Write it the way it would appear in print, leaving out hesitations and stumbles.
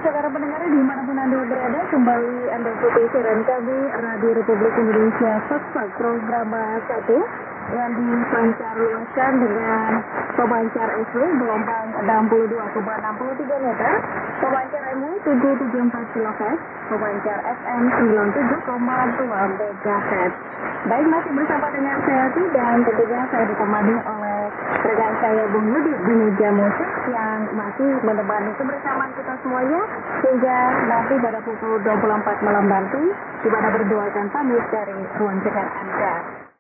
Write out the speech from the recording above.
saudara pendengar dimanapun Anda berada, kembali Anda ikuti siaran kami Radio Republik Indonesia Fast program 1 yang dipancar luaskan dengan pemancar SV gelombang 62,63 meter, pemancar MU 774 kHz, pemancar FM 97,2 MHz. Baik, masih bersama dengan saya Ati, dan tentunya saya ditemani oleh rekan saya Bung Yudi di meja musik yang masih menemani kebersamaan kita semuanya hingga nanti pada pukul 24 malam nanti, di mana berdua akan pamit dari ruang dengar Anda.